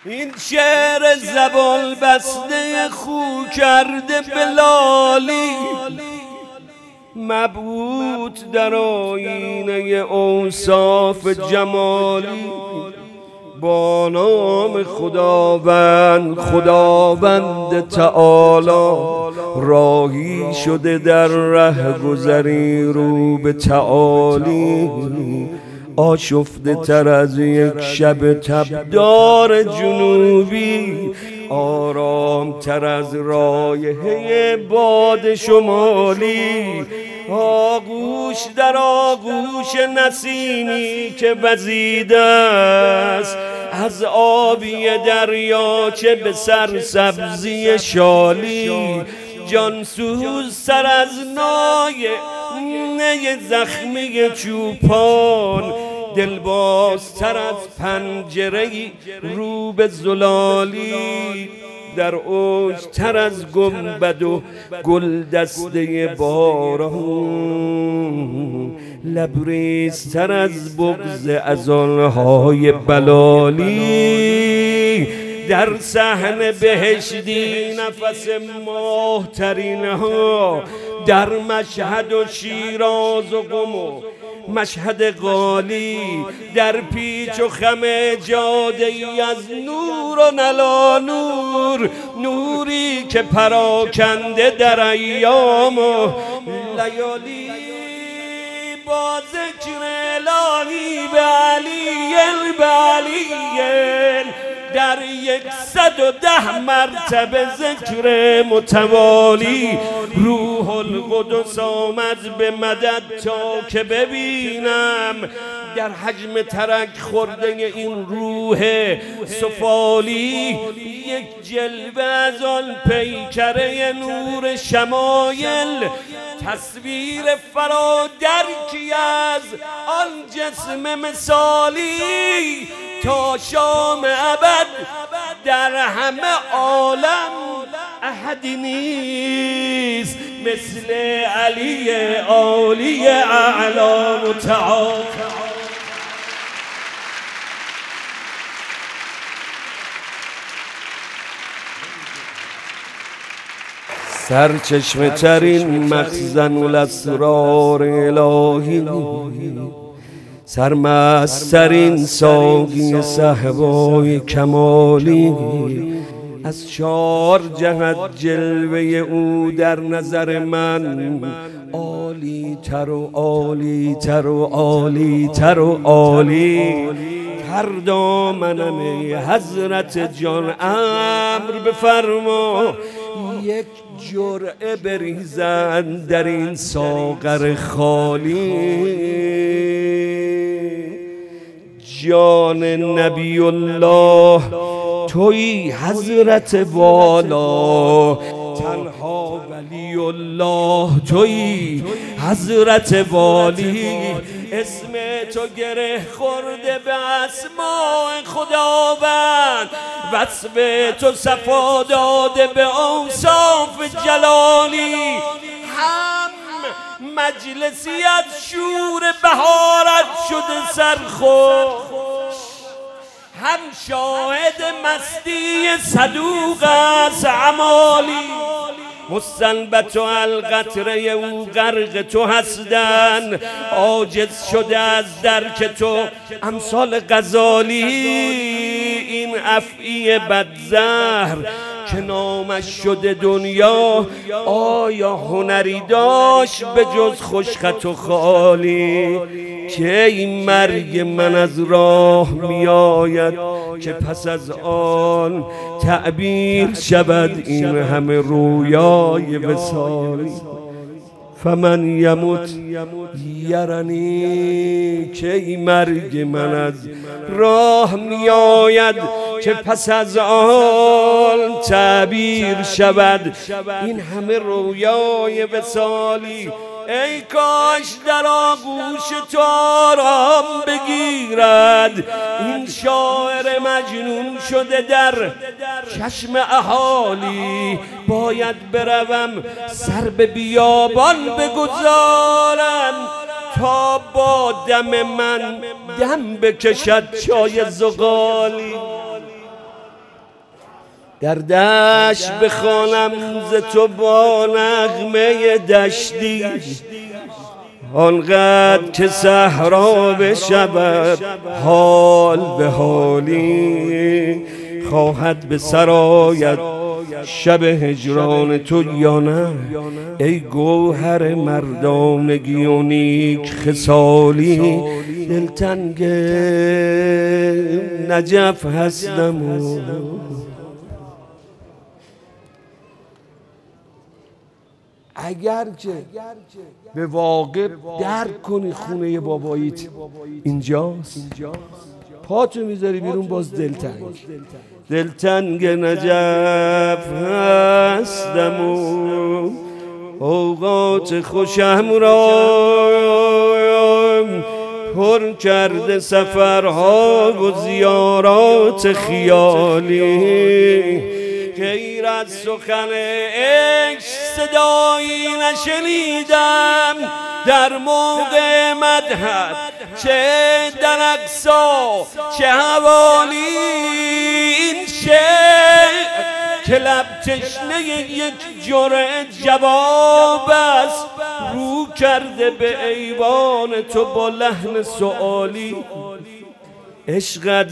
این شعر زبان بسته خو کرده بلالی، مبعوث در آینه اوصاف جمالی. با نام خداوند، خداوند تعالی، راهی شده در ره گذری رو به تعالی. آشفته تر از یک شب تبدار جنوبی، آرام تر از رایحه باد شمالی. آغوش در آغوش نسیمی که وزیده است از آبی دریاچه به سرسبزی شالی. جانسوز سر از نی زخمی چوپان، دلبازتر از پنجره‌ای رو به زلالی. در اوج تر از گنبد و گل دسته باران، لبریزتر از بغض اذانهای بلالی. در صحن بهشتی نفس ماهترین ها، در مشهد و شیراز و قم و مشهد غالی، در پیچ و خم جاده ای از نور و نلا نور، نوری که پراکنده در ایام و لیالی. با ذکر الهی به علی در 110 مرتبه ذکر متوالی. روح القدس آمد به مدد تا که ببینم در حجم ترک خورده این روح سفالی یک جلوه از آن پیکره نور شمایل، تصویر فرادرکی از آن جسم مثالی. تا شام ابد در همه عالم احدی نیست مثل علی عالی اعلی متعال. سرچشمه ترین مخزن الاسرار الهی، سرمست‌ترین ساقی صهبای کمالی. از 4 جهت جلوه او در نظر من عالی تر و عالی تر و عالی تر و عالی. هر دامنم ای حضرت جان امر بفرما، یک جرعه بریزن در این ساغر خالی. جان نبی الله تویی حضرت والا، تنها ولی الله تویی حضرت والی. اسم تو گره خورده به اسماء خداوند، وصف تو صفا داده به اوصاف جلالی. هم مجلسی از شور بهارت شده سرخوش، هم شاهد مستی صدوق از اعمالی. مستنبت و القطره او غرق تو هستن، عاجز شده از درک تو امثال غزالی. این افعی بدزهر که نامش شده دنیا، آیا هنری داشت به جز خوشخط و خالی؟ که این مرگ من از راه می آید که پس از آن تعبیر شود این همه رویای وصالی. فمن یموت یرنی، که این مرگ من از راه می آید که پس از آن تعبیر شود این همه رویای وصالی. ای کاش در آغوش تو آرام بگیرد این شاعر مجنون شده در چشم اهالی. باید بروم سر به بیابان بگذارم تا با دم من دم بکشد چای زغالی. در دشت بخوانم ز تو با نغمه دشتی، آنقدر که صحرا بشود حال به حالی، خواهد به سر آید شب هجران تو یا نه؟ ای گوهر مردانگی و نیک خصالی، دلتنگ نجف هستم و اگر که به واقع درک کنی خونه باباییت اینجاست، پاتو میذاری بیرون باز دلتنگ نجف هستم و اوقات خوشم را پر کرده سفرها و زیارات خیالی، غیر از سخن عشق صدایی نشنیدم در موقع مدحت، چه در اقصا چه حوالی. این شعر که لب تشنه یک جرعه جواب است، رو کرده به ایوان تو با لحن سؤالی. عشقت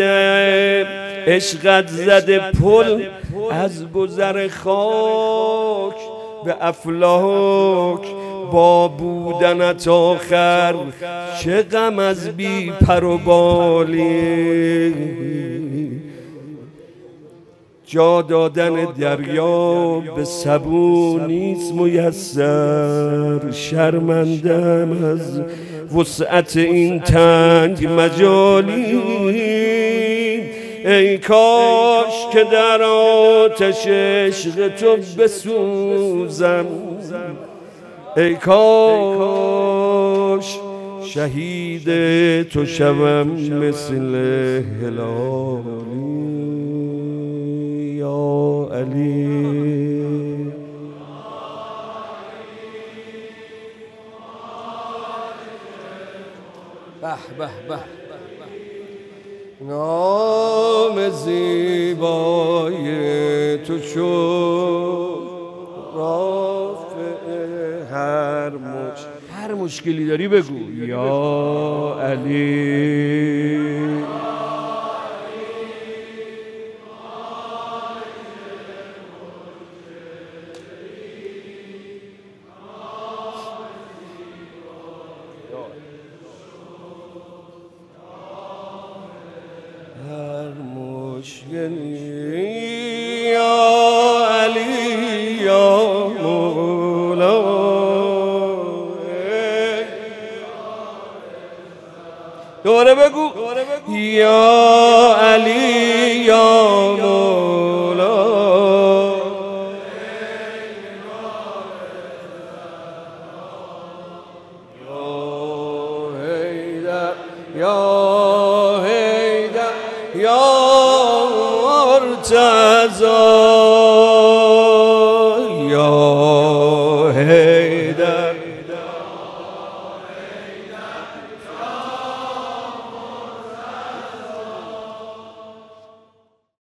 زده پل از گذر خاک به افلاک، با بودنت آخر چه غم از بی پر و بالی. جا دادن دریا به سبو نیست میسر، شرمندم از وسعت این تنگ مجالی. ای کاش که در آتش عشق تو بسوزم، ای کاش شهید تو شوم مثل هلالی. یا علی به به به، نام زیبای تو شد رافع هر مشکلی داری بگو یا علی. هر مشکلی یا علی یا مولا، دوباره بگو یا علی یا مولا. یا مرتضی